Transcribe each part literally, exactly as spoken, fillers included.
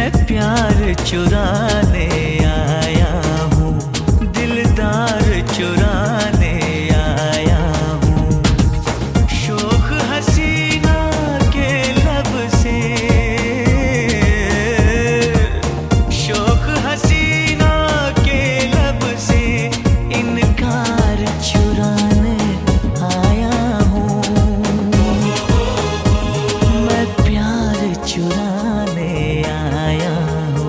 मैं प्यार चुराने आया हूँ, दिलदार चुराने आया हूँ। शोख हसीना के लब से, शोख हसीना के लब से इनकार चुराने आया हूँ। मैं प्यार चुराने आया हूँ।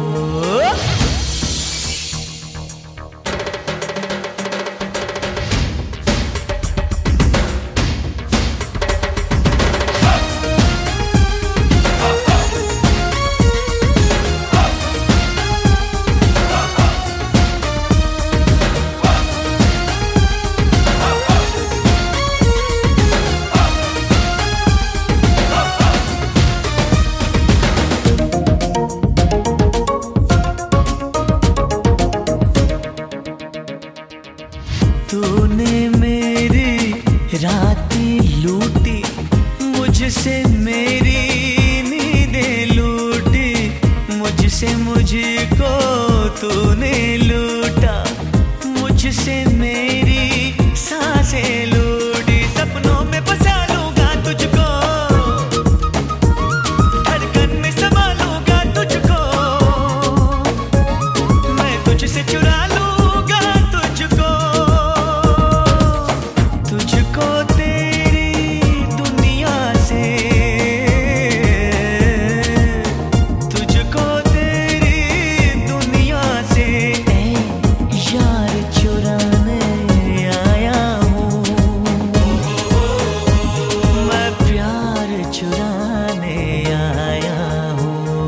तूने मेरी रातें लूटी, मुझसे मेरी नींदें लूटी, मुझसे मुझको तूने लूटा, मुझसे मेरी सांसें लूटी। सपनों में बसा लूंगा तुझको, धड़कन में समा लूंगा तुझको, मैं तुझसे चुरा लूंगा तुझको, तुझको तेरी दुनिया से, तुझको तेरी दुनिया से ऐ यार चुराने आया हूँ। मैं प्यार चुराने आया हूँ।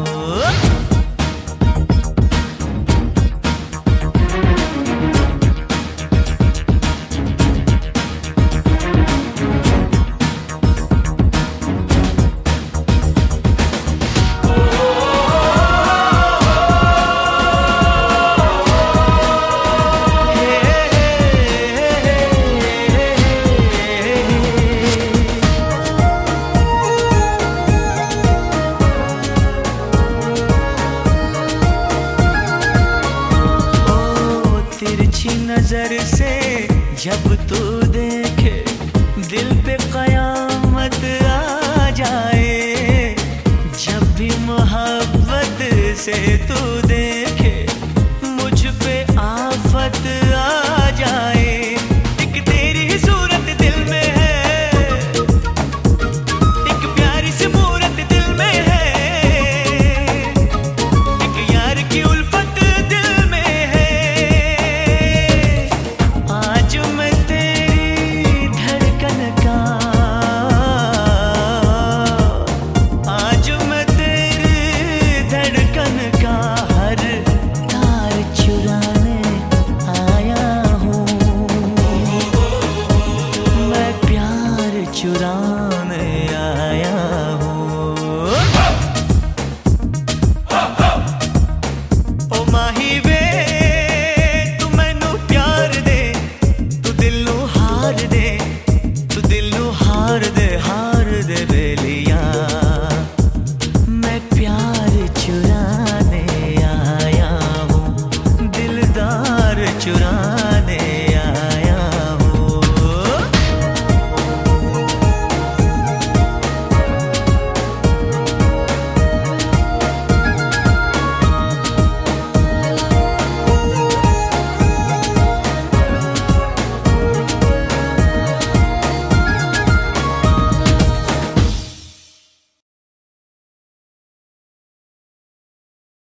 तिरछी नजर से जब तू देखे, दिल पे कयामत आ जाए। जब भी मोहब्बत से तू देखे, मुझ पे आफत